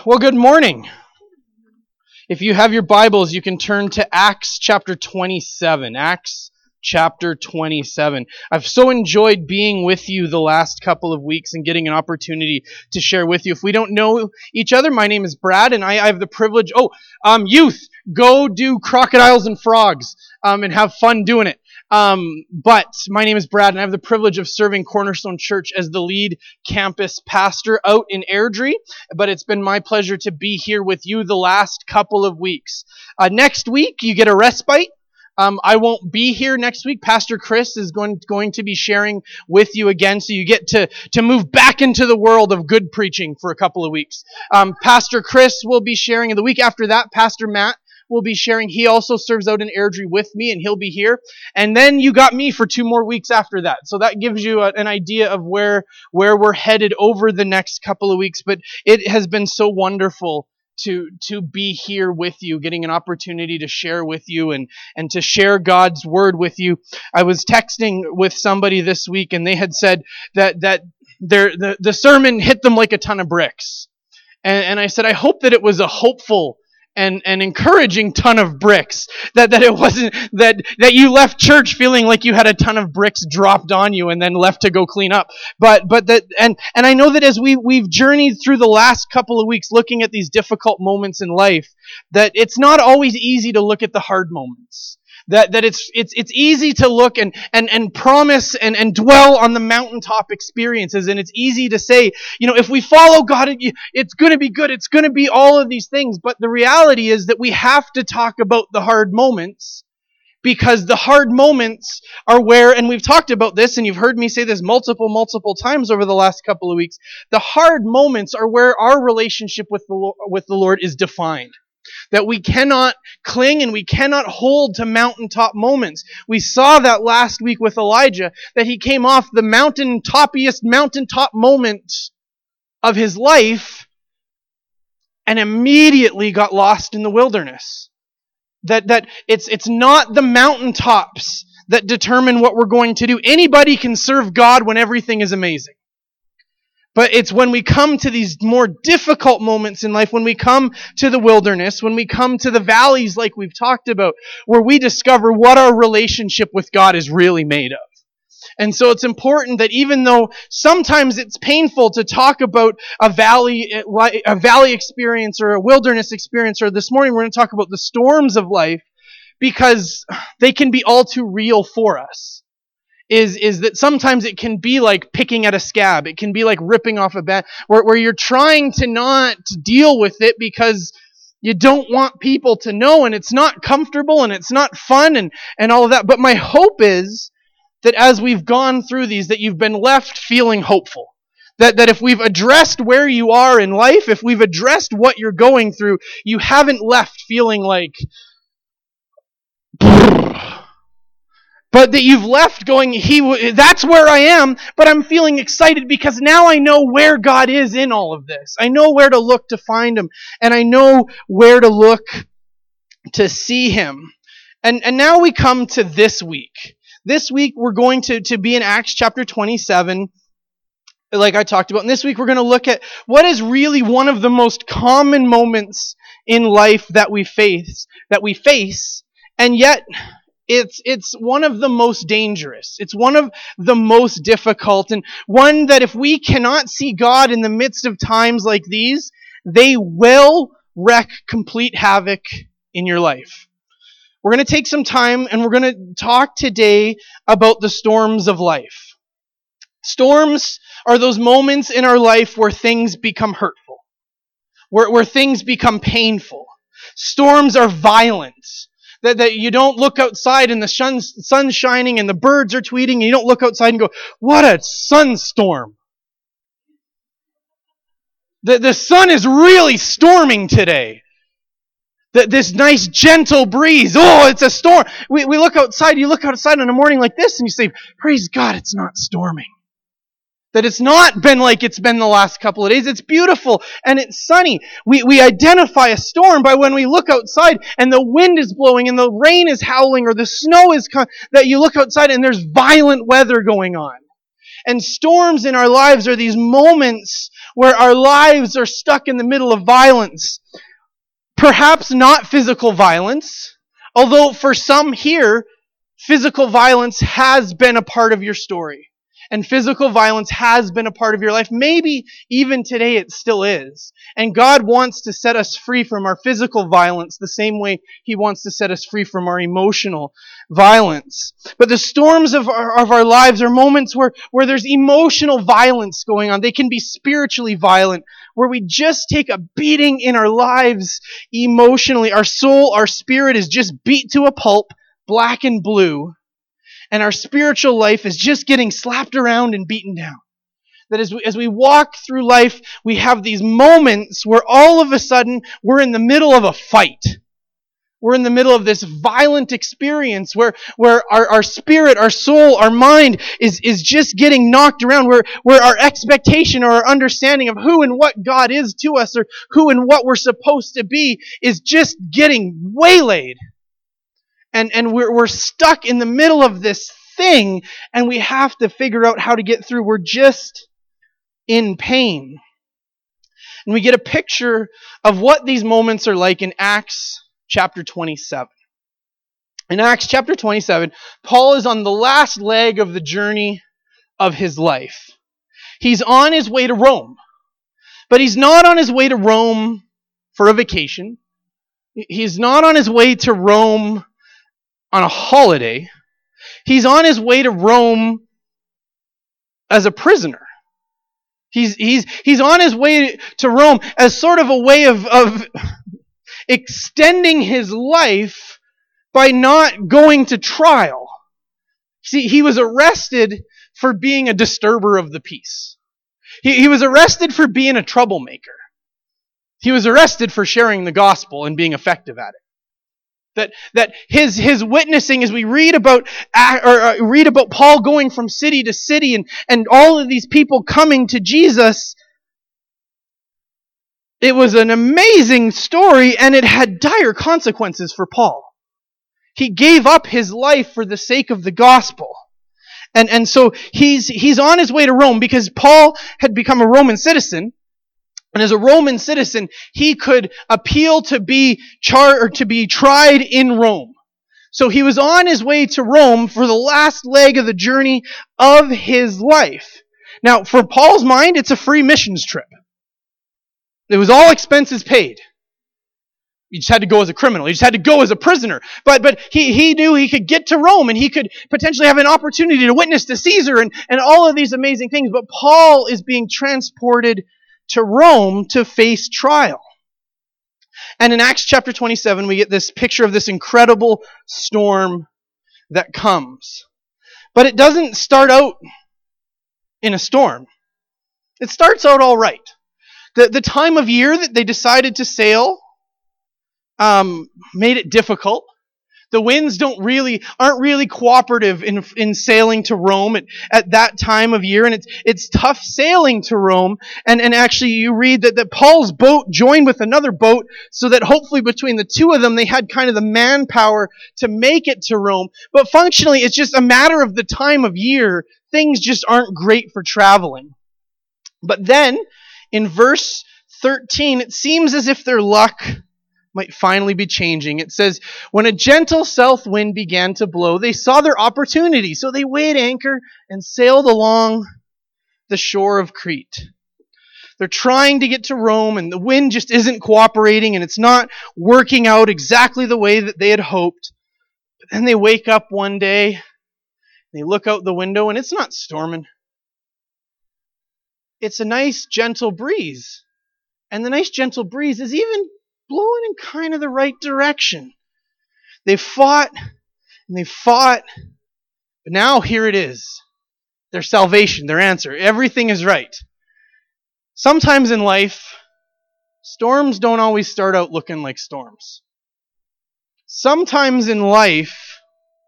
Well, good morning. If you have your Bibles, you can turn to Acts chapter 27. Acts chapter 27. I've so enjoyed being with you the last couple of weeks and getting an opportunity to share with you. If we don't know each other, my name is Brad, and I have the privilege. Youth, go do crocodiles and frogs and have fun doing it. But my name is Brad, and I have the privilege of serving Cornerstone Church as the lead campus pastor out in Airdrie. But it's been my pleasure to be here with you the last couple of weeks. Next week, you get a respite. I won't be here next week. Pastor Chris is going to be sharing with you again, so you get to move back into the world of good preaching for a couple of weeks. Pastor Chris will be sharing, and the week after that, Pastor Matt will be sharing. He also serves out in Airdrie with me, and he'll be here. And then you got me for 2 more weeks after that. So that gives you an idea of where we're headed over the next couple of weeks. But it has been so wonderful to be here with you, getting an opportunity to share with you and to share God's word with you. I was texting with somebody this week, and they had said that the sermon hit them like a ton of bricks. And I said, I hope that it was a hopeful and encouraging ton of bricks, that it wasn't that you left church feeling like you had a ton of bricks dropped on you and then left to go clean up. But that and I know that as we've journeyed through the last couple of weeks looking at these difficult moments in life, that it's not always easy to look at the hard moments. That it's easy to look and promise and dwell on the mountaintop experiences, and it's easy to say, if we follow God, it's going to be good. It's going to be all of these things. But the reality is that we have to talk about the hard moments, because the hard moments are where, and we've talked about this, and you've heard me say this multiple times over the last couple of weeks. The hard moments are where our relationship with the Lord is defined. That we cannot cling and we cannot hold to mountaintop moments. We saw that last week with Elijah, that he came off the mountaintop moment of his life and immediately got lost in the wilderness. That it's not the mountaintops that determine what we're going to do. Anybody can serve God when everything is amazing. But it's when we come to these more difficult moments in life, when we come to the wilderness, when we come to the valleys like we've talked about, where we discover what our relationship with God is really made of. And so it's important that even though sometimes it's painful to talk about a valley experience or a wilderness experience, or this morning we're going to talk about the storms of life, because they can be all too real for us. Is that sometimes it can be like picking at a scab. It can be like ripping off a band, where you're trying to not deal with it because you don't want people to know, and it's not comfortable and it's not fun and all of that. But my hope is that as we've gone through these, that you've been left feeling hopeful. That if we've addressed where you are in life, if we've addressed what you're going through, you haven't left feeling like, but that you've left going, that's where I am, but I'm feeling excited because now I know where God is in all of this. I know where to look to find Him, and I know where to look to see Him. And now we come to this week. This week we're going to be in Acts chapter 27, like I talked about. And this week we're going to look at what is really one of the most common moments in life that we face, and yet it's one of the most dangerous. It's one of the most difficult, and one that if we cannot see God in the midst of times like these, they will wreak complete havoc in your life. We're going to take some time and we're going to talk today about the storms of life. Storms are those moments in our life where things become hurtful, where things become painful. Storms are violent. That you don't look outside and the sun's shining and the birds are tweeting, and you don't look outside and go, what a sunstorm. The sun is really storming today. This nice gentle breeze, oh, it's a storm. We look outside, you look outside on a morning like this and you say, praise God, it's not storming. That it's not been like it's been the last couple of days. It's beautiful and it's sunny. We identify a storm by when we look outside and the wind is blowing and the rain is howling or the snow is coming, that you look outside and there's violent weather going on. And storms in our lives are these moments where our lives are stuck in the middle of violence. Perhaps not physical violence, although for some here, physical violence has been a part of your story. And physical violence has been a part of your life. Maybe even today it still is. And God wants to set us free from our physical violence the same way He wants to set us free from our emotional violence. But the storms of our lives are moments where there's emotional violence going on. They can be spiritually violent, where we just take a beating in our lives emotionally. Our soul, our spirit is just beat to a pulp, black and blue. And our spiritual life is just getting slapped around and beaten down. That as we walk through life, we have these moments where all of a sudden we're in the middle of a fight. We're in the middle of this violent experience where our spirit, our soul, our mind is just getting knocked around, where our expectation or our understanding of who and what God is to us, or who and what we're supposed to be, is just getting waylaid. And we're stuck in the middle of this thing, and we have to figure out how to get through. We're just in pain. And we get a picture of what these moments are like in Acts chapter 27. In Acts chapter 27, Paul is on the last leg of the journey of his life. He's on his way to Rome. But he's not on his way to Rome for a vacation. He's not on his way to Rome on a holiday. He's on his way to Rome as a prisoner. He's on his way to Rome as sort of a way of extending his life by not going to trial. See, he was arrested for being a disturber of the peace. He was arrested for being a troublemaker. He was arrested for sharing the gospel and being effective at it. That his witnessing, as we read about Paul going from city to city and all of these people coming to Jesus, it was an amazing story, and it had dire consequences for Paul. He gave up his life for the sake of the gospel. And so he's on his way to Rome because Paul had become a Roman citizen. And as a Roman citizen, he could appeal to be tried in Rome. So he was on his way to Rome for the last leg of the journey of his life. Now, for Paul's mind, it's a free missions trip. It was all expenses paid. You just had to go as a criminal. You just had to go as a prisoner. But he knew he could get to Rome, and he could potentially have an opportunity to witness to Caesar and all of these amazing things. But Paul is being transported to Rome to face trial. And in Acts chapter 27, we get this picture of this incredible storm that comes. But it doesn't start out in a storm. It starts out all right. The time of year that they decided to sail made it difficult. The winds aren't really cooperative in sailing to Rome at that time of year, and it's tough sailing to Rome. And actually, you read that Paul's boat joined with another boat, so that hopefully between the two of them, they had kind of the manpower to make it to Rome. But functionally, it's just a matter of the time of year. Things just aren't great for traveling. But then, in verse 13, it seems as if their luck might finally be changing. It says, when a gentle south wind began to blow, they saw their opportunity. So they weighed anchor and sailed along the shore of Crete. They're trying to get to Rome, and the wind just isn't cooperating, and it's not working out exactly the way that they had hoped. But then they wake up one day, they look out the window, and it's not storming. It's a nice, gentle breeze. And the nice, gentle breeze is even blowing in kind of the right direction. They fought, and they fought, but now here it is. Their salvation, their answer. Everything is right. Sometimes in life, storms don't always start out looking like storms. Sometimes in life,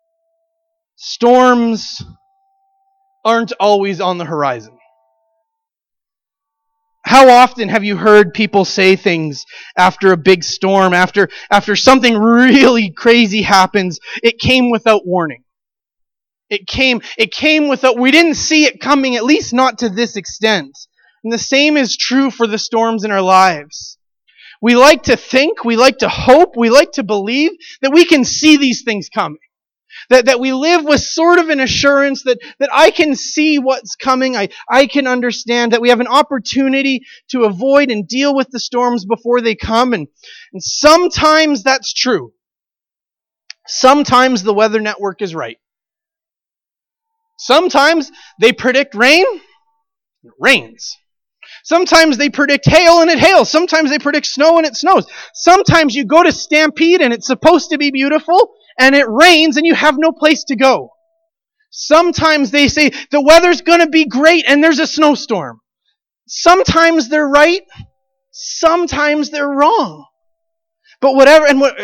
storms aren't always on the horizon. How often have you heard people say things after a big storm, after something really crazy happens? It came without warning. It came without, we didn't see it coming, at least not to this extent. And the same is true for the storms in our lives. We like to think, we like to hope, we like to believe that we can see these things coming. That we live with sort of an assurance that I can see what's coming, I can understand, that we have an opportunity to avoid and deal with the storms before they come. And sometimes that's true. Sometimes the weather network is right. Sometimes they predict rain, it rains. Sometimes they predict hail and it hails. Sometimes they predict snow and it snows. Sometimes you go to Stampede and it's supposed to be beautiful and it rains and you have no place to go. Sometimes they say the weather's going to be great and there's a snowstorm. Sometimes they're right. Sometimes they're wrong. But whatever,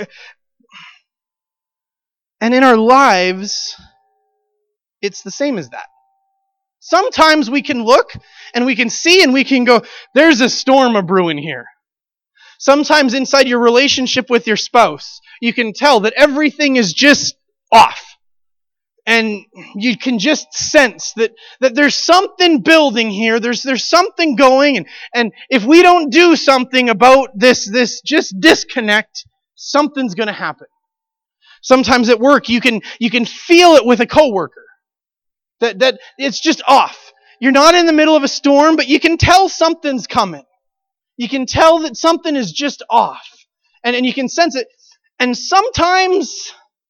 and in our lives, it's the same as that. Sometimes we can look and we can see and we can go, there's a storm a-brewing here. Sometimes inside your relationship with your spouse, you can tell that everything is just off. And you can just sense that there's something building here. There's something going. And if we don't do something about this just disconnect, something's going to happen. Sometimes at work, you can feel it with a coworker. That it's just off. You're not in the middle of a storm, but you can tell something's coming. You can tell that something is just off. And you can sense it. And sometimes,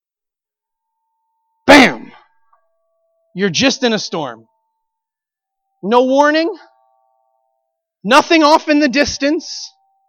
bam! You're just in a storm. No warning. Nothing off in the distance.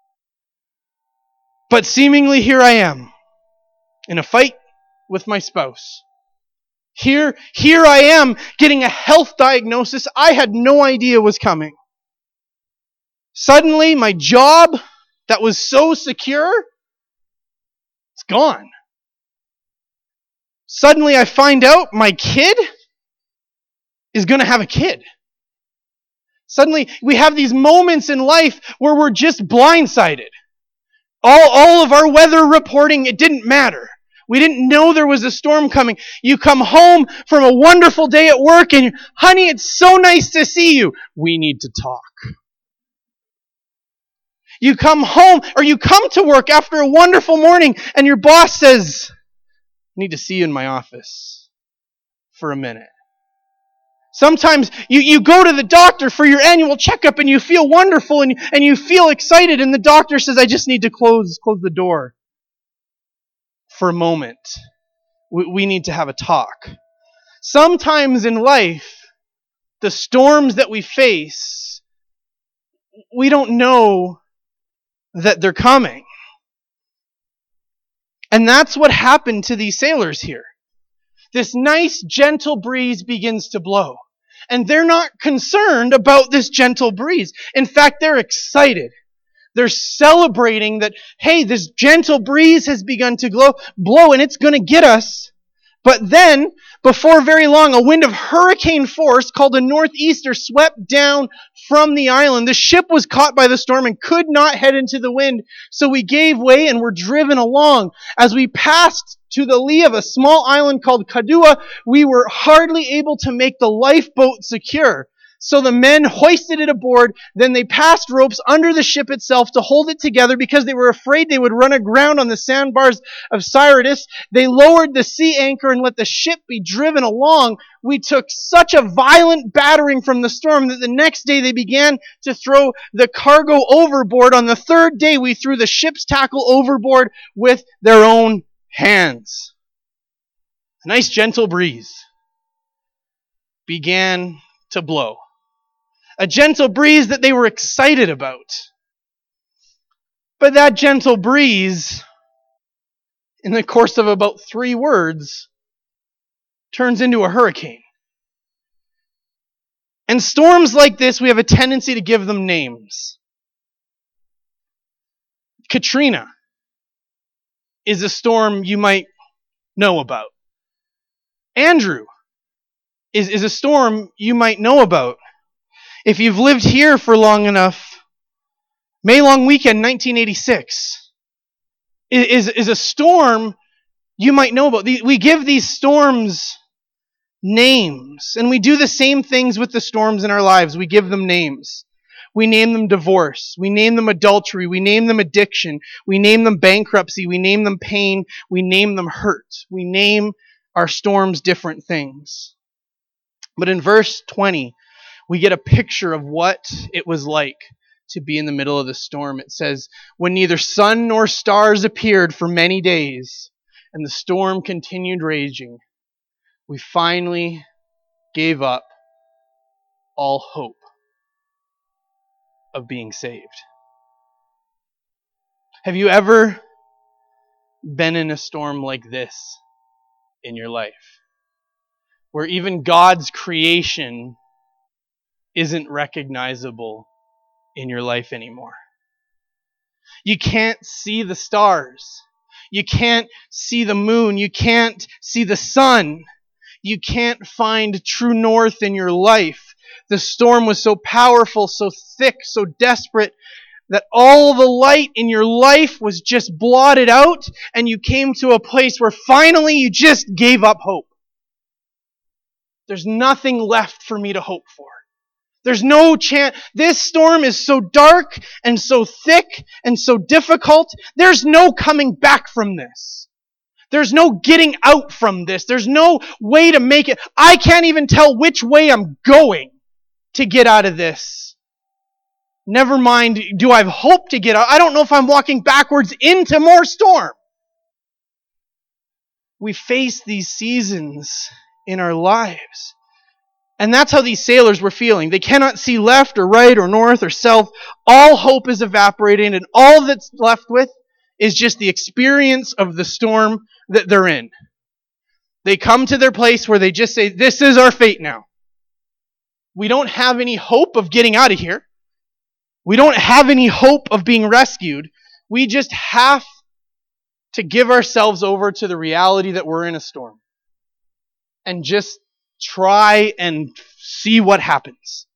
But seemingly here I am, in a fight with my spouse. Here I am getting a health diagnosis I had no idea was coming. Suddenly, my job that was so secure, it's gone. Suddenly, I find out my kid is going to have a kid. Suddenly, we have these moments in life where we're just blindsided. All of our weather reporting, it didn't matter. We didn't know there was a storm coming. You come home from a wonderful day at work and, honey, it's so nice to see you. We need to talk. You come home or you come to work after a wonderful morning and your boss says, I need to see you in my office for a minute. Sometimes you go to the doctor for your annual checkup and you feel wonderful and you feel excited and the doctor says, I just need to close the door for a moment. We need to have a talk. Sometimes in life, the storms that we face, we don't know that they're coming. And that's what happened to these sailors here. This nice, gentle breeze begins to blow. And they're not concerned about this gentle breeze. In fact, they're excited. They're celebrating that, hey, this gentle breeze has begun to blow and it's going to get us. But then, before very long, a wind of hurricane force called a northeaster swept down from the island. The ship was caught by the storm and could not head into the wind. So we gave way and were driven along. As we passed to the lee of a small island called Kadua, we were hardly able to make the lifeboat secure. So the men hoisted it aboard, then they passed ropes under the ship itself to hold it together because they were afraid they would run aground on the sandbars of Syrtis. They lowered the sea anchor and let the ship be driven along. We took such a violent battering from the storm that the next day they began to throw the cargo overboard. On the third day, we threw the ship's tackle overboard with their own hands. A nice gentle breeze began to blow. A gentle breeze that they were excited about. But that gentle breeze, in the course of about 3 words, turns into a hurricane. And storms like this, we have a tendency to give them names. Katrina is a storm you might know about. Andrew is a storm you might know about. If you've lived here for long enough, May Long Weekend 1986 is a storm you might know about. We give these storms names, and we do the same things with the storms in our lives. We give them names. We name them divorce. We name them adultery. We name them addiction. We name them bankruptcy. We name them pain. We name them hurt. We name our storms different things. But in verse 20, we get a picture of what it was like to be in the middle of the storm. It says, when neither sun nor stars appeared for many days, and the storm continued raging, we finally gave up all hope of being saved. Have you ever been in a storm like this in your life? Where even God's creation isn't recognizable in your life anymore. You can't see the stars. You can't see the moon. You can't see the sun. You can't find true north in your life. The storm was so powerful, so thick, so desperate, that all the light in your life was just blotted out, and you came to a place where finally you just gave up hope. There's nothing left for me to hope for. There's no chance. This storm is so dark and so thick and so difficult. There's no coming back from this. There's no getting out from this. There's no way to make it. I can't even tell which way I'm going to get out of this. Never mind, do I have hope to get out? I don't know if I'm walking backwards into more storm. We face these seasons in our lives. And that's how these sailors were feeling. They cannot see left or right or north or south. All hope is evaporating, and all that's left with is just the experience of the storm that they're in. They come to their place where they just say, this is our fate now. We don't have any hope of getting out of here. We don't have any hope of being rescued. We just have to give ourselves over to the reality that we're in a storm. And just try and see what happens.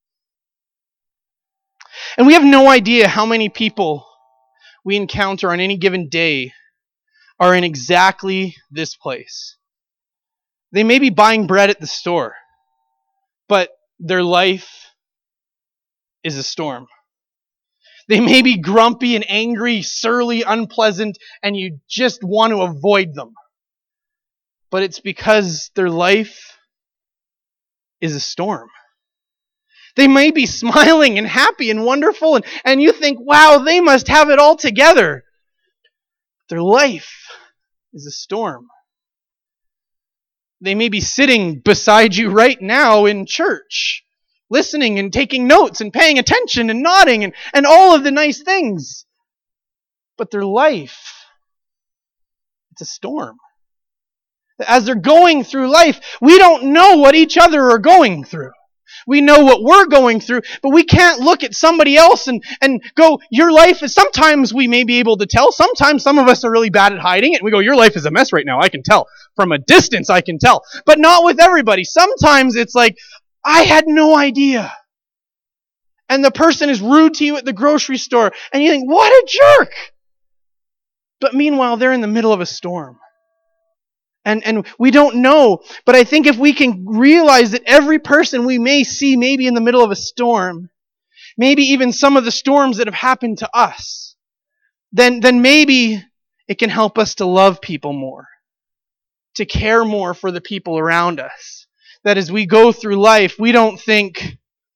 And we have no idea how many people we encounter on any given day are in exactly this place. They may be buying bread at the store, but their life is a storm. They may be grumpy and angry, surly, unpleasant, and you just want to avoid them. But it's because their life is a storm. They may be smiling and happy and wonderful, and you think, wow, they must have it all together. Their life is a storm. They may be sitting beside you right now in church, listening and taking notes and paying attention and nodding and all of the nice things. But their life, it's a storm. As they're going through life, we don't know what each other are going through. We know what we're going through, but we can't look at somebody else and go, your life is, sometimes we may be able to tell. Sometimes some of us are really bad at hiding it, and we go, your life is a mess right now, I can tell. From a distance, I can tell. But not with everybody. Sometimes it's like, I had no idea. And the person is rude to you at the grocery store, and you think, what a jerk! But meanwhile, they're in the middle of a storm. And we don't know, but I think if we can realize that every person we may see maybe in the middle of a storm, maybe even some of the storms that have happened to us, then maybe it can help us to love people more, to care more for the people around us. That as we go through life, we don't think,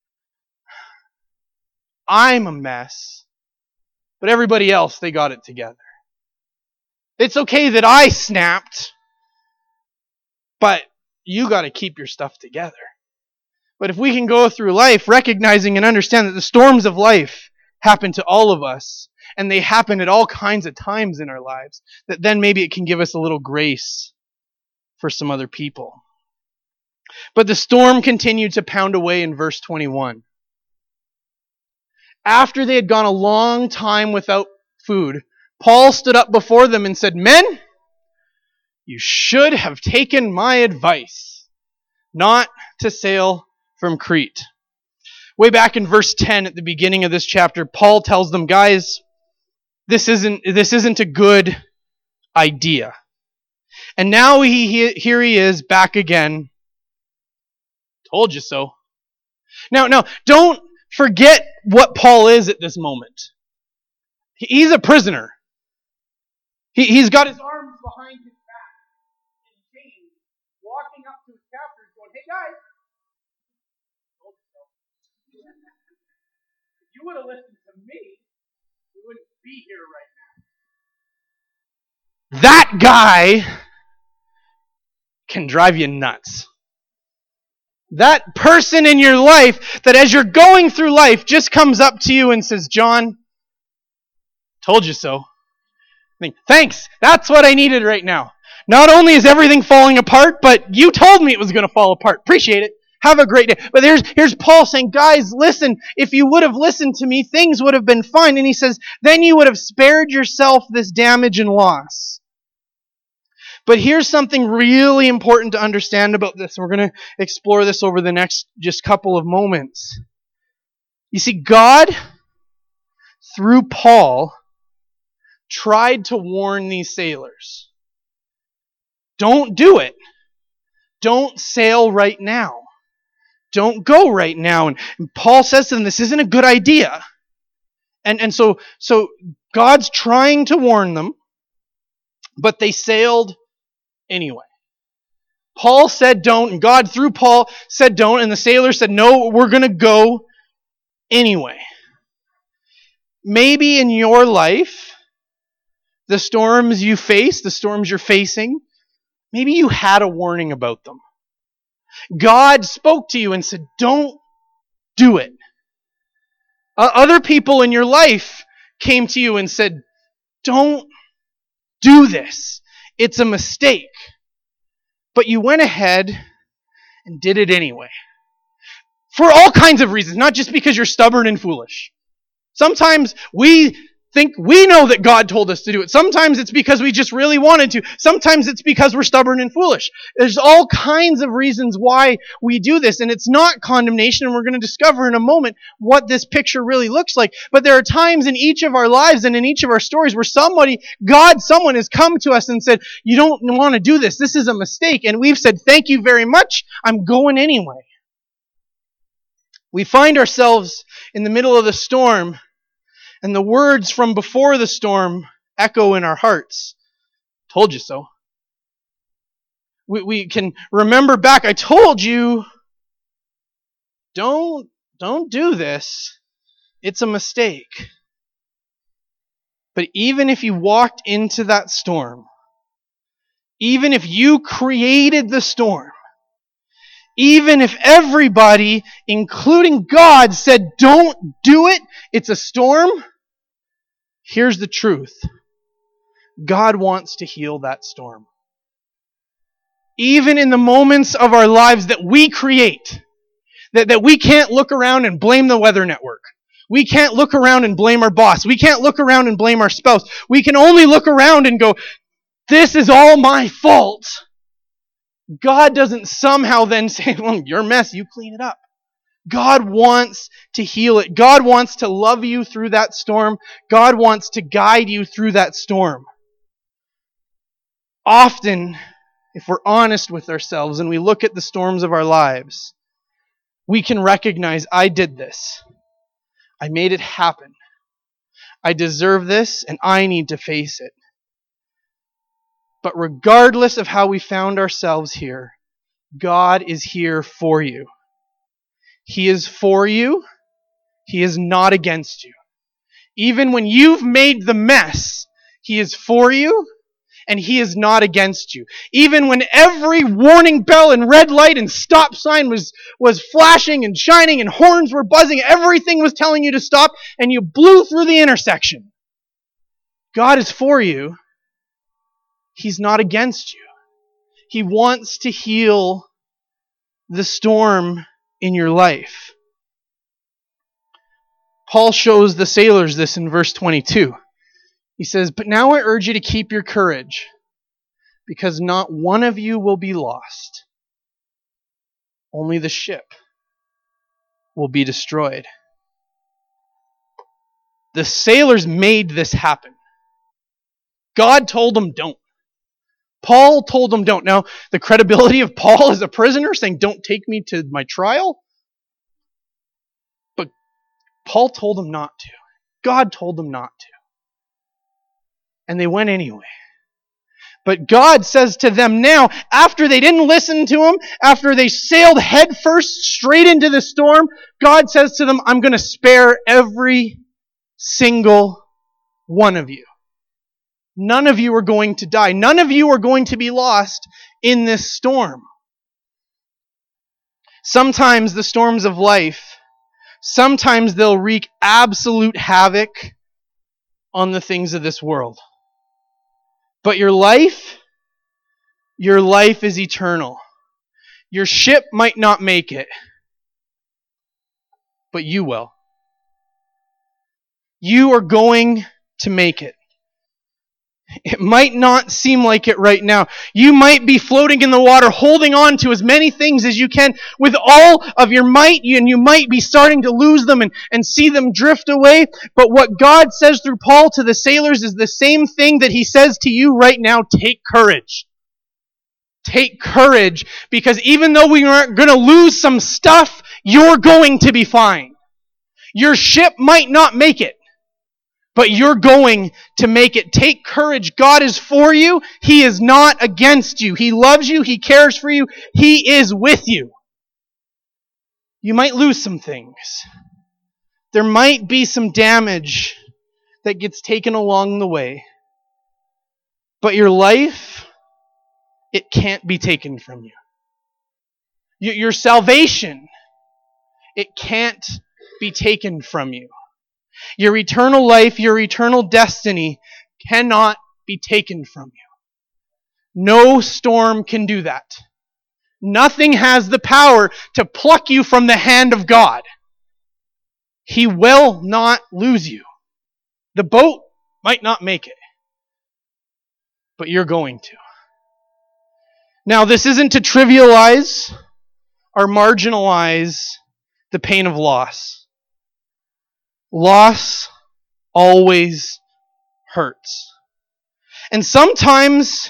I'm a mess, but everybody else, they got it together. It's okay that I snapped, but you got to keep your stuff together. But if we can go through life recognizing and understand that the storms of life happen to all of us, and they happen at all kinds of times in our lives, that then maybe it can give us a little grace for some other people. But the storm continued to pound away in verse 21. After they had gone a long time without food, Paul stood up before them and said, Men, you should have taken my advice not to sail from Crete. Way back in verse 10 at the beginning of this chapter, Paul tells them, guys, this isn't a good idea. And now here he is back again. Told you so. Now, don't Forget what Paul is at this moment. He's a prisoner. He's got his arms behind his back in chains, walking up to his captors going, "Hey guys, if you would have listened to me, we wouldn't be here right now." That guy can drive you nuts. That person in your life that as you're going through life just comes up to you and says, "John, told you so." Thanks, that's what I needed right now. Not only is everything falling apart, but you told me it was going to fall apart. Appreciate it. Have a great day. But here's Paul saying, guys, listen, if you would have listened to me, things would have been fine. And he says, then you would have spared yourself this damage and loss. But here's something really important to understand about this. We're going to explore this over the next just couple of moments. You see, God, through Paul, tried to warn these sailors. Don't do it. Don't sail right now. Don't go right now. And Paul says to them, this isn't a good idea. And so God's trying to warn them, but they sailed anyway. Paul said don't, and God through Paul said don't, and the sailors said, no, we're going to go anyway. Maybe in your life, the storms you face, the storms you're facing, maybe you had a warning about them. God spoke to you and said, don't do it. Other people in your life came to you and said, don't do this. It's a mistake. But you went ahead and did it anyway. For all kinds of reasons, not just because you're stubborn and foolish. Sometimes we think we know that God told us to do it. Sometimes it's because we just really wanted to. Sometimes it's because we're stubborn and foolish. There's all kinds of reasons why we do this, and it's not condemnation, and we're going to discover in a moment what this picture really looks like. But there are times in each of our lives and in each of our stories where someone has come to us and said, you don't want to do this. This is a mistake. And we've said, thank you very much. I'm going anyway. We find ourselves in the middle of the storm, and the words from before the storm echo in our hearts. Told you so. We can remember back, I told you, don't do this. It's a mistake. But even if you walked into that storm, even if you created the storm, even if everybody, including God, said, don't do it, it's a storm, here's the truth. God wants to heal that storm. Even in the moments of our lives that we create, that we can't look around and blame the weather network. We can't look around and blame our boss. We can't look around and blame our spouse. We can only look around and go, this is all my fault. God doesn't somehow then say, well, your mess, you clean it up. God wants to heal it. God wants to love you through that storm. God wants to guide you through that storm. Often, if we're honest with ourselves and we look at the storms of our lives, we can recognize, I did this. I made it happen. I deserve this and I need to face it. But regardless of how we found ourselves here, God is here for you. He is for you. He is not against you. Even when you've made the mess, He is for you and He is not against you. Even when every warning bell and red light and stop sign was flashing and shining and horns were buzzing, everything was telling you to stop and you blew through the intersection. God is for you. He's not against you. He wants to heal the storm in your life. Paul shows the sailors this in verse 22. He says, but now I urge you to keep your courage, because not one of you will be lost. Only the ship will be destroyed. The sailors made this happen. God told them don't. Paul told them don't. Now, the credibility of Paul as a prisoner saying, don't take me to my trial. But Paul told them not to. God told them not to. And they went anyway. But God says to them now, after they didn't listen to him, after they sailed headfirst straight into the storm, God says to them, I'm going to spare every single one of you. None of you are going to die. None of you are going to be lost in this storm. Sometimes the storms of life, sometimes they'll wreak absolute havoc on the things of this world. But your life is eternal. Your ship might not make it, but you will. You are going to make it. It might not seem like it right now. You might be floating in the water, holding on to as many things as you can with all of your might, and you might be starting to lose them and see them drift away. But what God says through Paul to the sailors is the same thing that he says to you right now. Take courage. Take courage, because even though we aren't going to lose some stuff, you're going to be fine. Your ship might not make it, but you're going to make it. Take courage. God is for you. He is not against you. He loves you. He cares for you. He is with you. You might lose some things. There might be some damage that gets taken along the way. But your life, it can't be taken from you. Your salvation, it can't be taken from you. Your eternal life, your eternal destiny cannot be taken from you. No storm can do that. Nothing has the power to pluck you from the hand of God. He will not lose you. The boat might not make it, but you're going to. Now, this isn't to trivialize or marginalize the pain of loss. Loss always hurts. And sometimes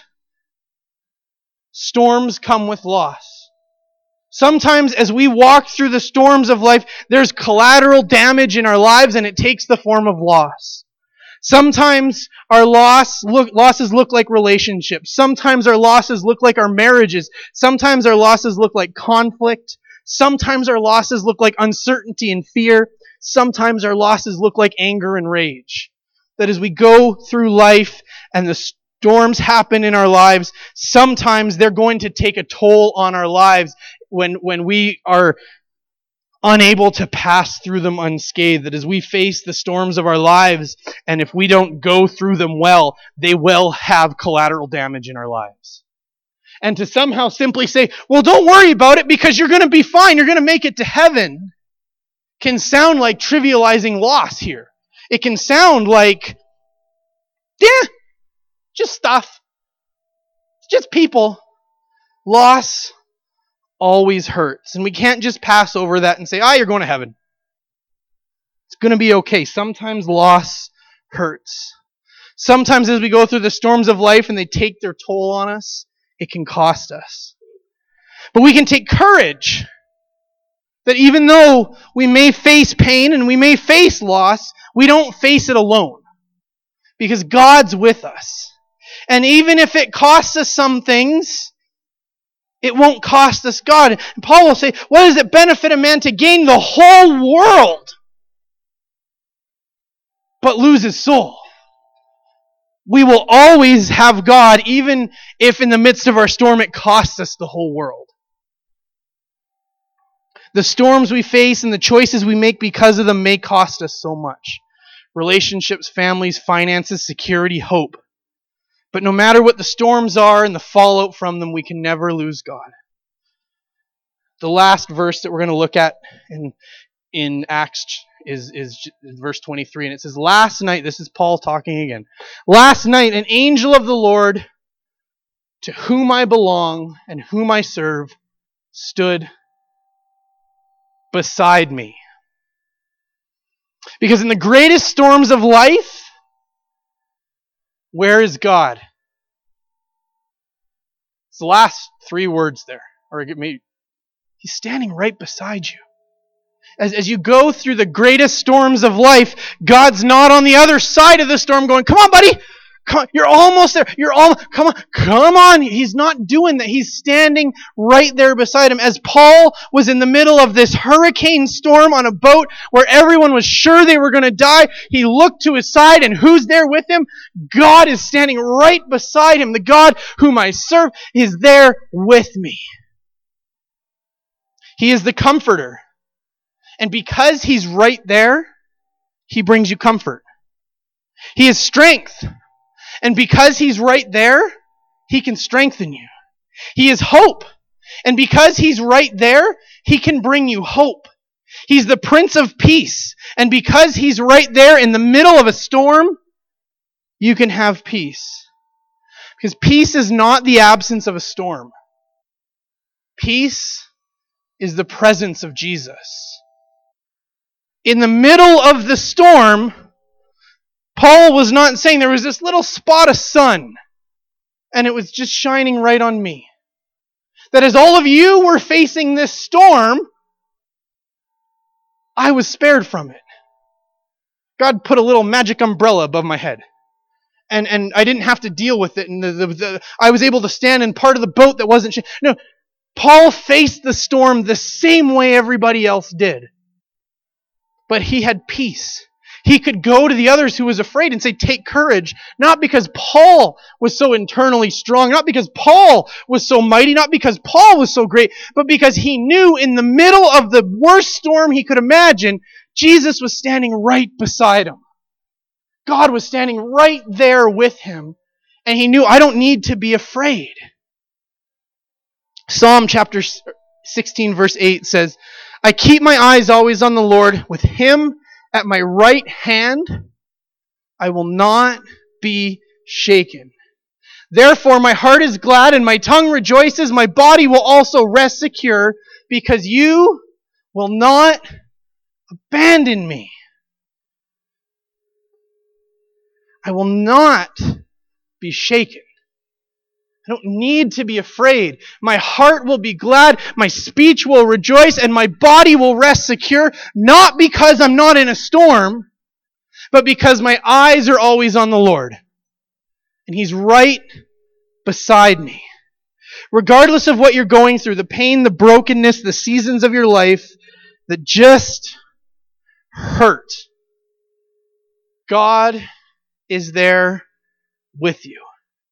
storms come with loss. Sometimes as we walk through the storms of life, there's collateral damage in our lives and it takes the form of loss. Sometimes our losses look like relationships. Sometimes our losses look like our marriages. Sometimes our losses look like conflict. Sometimes our losses look like uncertainty and fear. Sometimes our losses look like anger and rage. That as we go through life and the storms happen in our lives, sometimes they're going to take a toll on our lives when we are unable to pass through them unscathed. That as we face the storms of our lives, and if we don't go through them well, they will have collateral damage in our lives. And to somehow simply say, well, don't worry about it because you're going to be fine, you're going to make it to heaven, can sound like trivializing loss here. It can sound like, yeah, just stuff. It's just people. Loss always hurts. And we can't just pass over that and say, you're going to heaven. It's going to be okay. Sometimes loss hurts. Sometimes as we go through the storms of life and they take their toll on us, it can cost us. But we can take courage that even though we may face pain and we may face loss, we don't face it alone. Because God's with us. And even if it costs us some things, it won't cost us God. And Paul will say, what does it benefit a man to gain the whole world but lose his soul? We will always have God, even if in the midst of our storm it costs us the whole world. The storms we face and the choices we make because of them may cost us so much. Relationships, families, finances, security, hope. But no matter what the storms are and the fallout from them, we can never lose God. The last verse that we're going to look at in Acts is verse 23. And it says, last night, this is Paul talking again. Last night, an angel of the Lord, to whom I belong and whom I serve, stood beside me. Because in the greatest storms of life, where is God? It's the last three words there. Or maybe He's standing right beside you. As you go through the greatest storms of life, God's not on the other side of the storm going, come on, buddy. Come on, you're almost there. Come on. He's not doing that. He's standing right there beside him. As Paul was in the middle of this hurricane storm on a boat where everyone was sure they were going to die, he looked to his side, and who's there with him? God is standing right beside him. The God whom I serve is there with me. He is the comforter. And because he's right there, he brings you comfort. He is strength. And because he's right there, he can strengthen you. He is hope. And because he's right there, he can bring you hope. He's the Prince of Peace. And because he's right there in the middle of a storm, you can have peace. Because peace is not the absence of a storm. Peace is the presence of Jesus. In the middle of the storm, Paul was not saying there was this little spot of sun and it was just shining right on me. That as all of you were facing this storm, I was spared from it. God put a little magic umbrella above my head. And I didn't have to deal with it. And I was able to stand in part of the boat that wasn't... No, Paul faced the storm the same way everybody else did. But he had peace. He could go to the others who was afraid and say, take courage. Not because Paul was so internally strong, not because Paul was so mighty, not because Paul was so great, but because he knew in the middle of the worst storm he could imagine, Jesus was standing right beside him. God was standing right there with him. And he knew, I don't need to be afraid. Psalm chapter 16 verse 8 says, I keep my eyes always on the Lord. With him at my right hand, I will not be shaken. Therefore, my heart is glad and my tongue rejoices. My body will also rest secure because you will not abandon me. I will not be shaken. I don't need to be afraid. My heart will be glad, my speech will rejoice, and my body will rest secure, not because I'm not in a storm, but because my eyes are always on the Lord. And he's right beside me. Regardless of what you're going through, the pain, the brokenness, the seasons of your life that just hurt, God is there with you.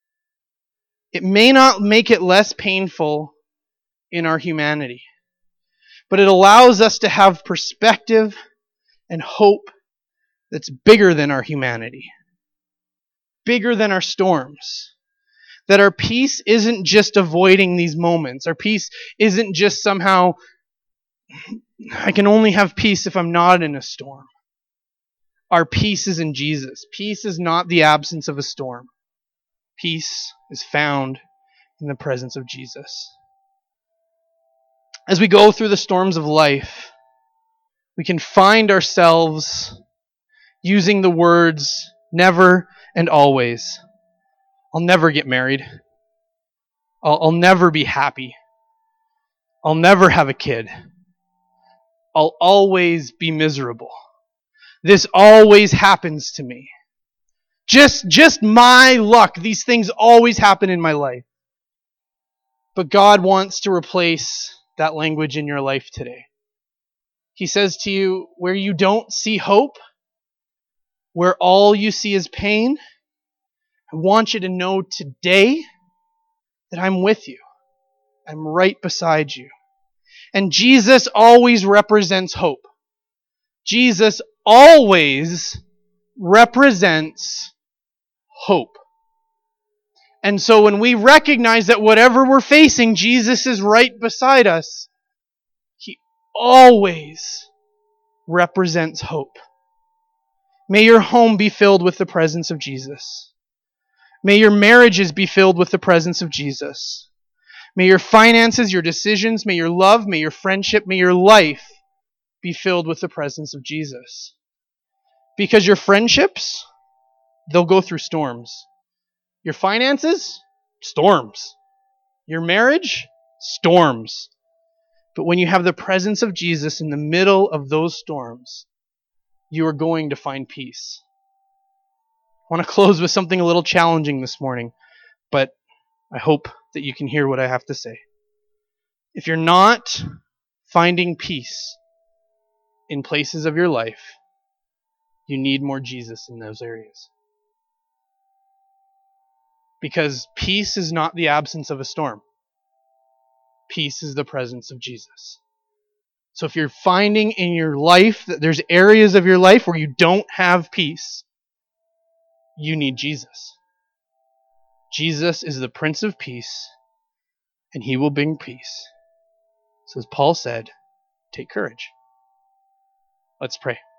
It may not make it less painful in our humanity, but it allows us to have perspective and hope that's bigger than our humanity, bigger than our storms. That our peace isn't just avoiding these moments. Our peace isn't just somehow, I can only have peace if I'm not in a storm. Our peace is in Jesus. Peace is not the absence of a storm. Peace is found in the presence of Jesus. As we go through the storms of life, we can find ourselves using the words never and always. I'll never get married. I'll never be happy. I'll never have a kid. I'll always be miserable. This always happens to me. Just my luck. These things always happen in my life. But God wants to replace that language in your life today. He says to you, where you don't see hope, where all you see is pain, I want you to know today that I'm with you. I'm right beside you. And Jesus always represents hope. Jesus always represents hope. And so when we recognize that whatever we're facing, Jesus is right beside us, He always represents hope. May your home be filled with the presence of Jesus. May your marriages be filled with the presence of Jesus. May your finances, your decisions, may your love, may your friendship, may your life be filled with the presence of Jesus. Because your friendships, they'll go through storms. Your finances, storms. Your marriage, storms. But when you have the presence of Jesus in the middle of those storms, you are going to find peace. I want to close with something a little challenging this morning, but I hope that you can hear what I have to say. If you're not finding peace in places of your life, you need more Jesus in those areas. Because peace is not the absence of a storm. Peace is the presence of Jesus. So if you're finding in your life that there's areas of your life where you don't have peace, you need Jesus. Jesus is the Prince of Peace, and he will bring peace. So as Paul said, take courage. Let's pray.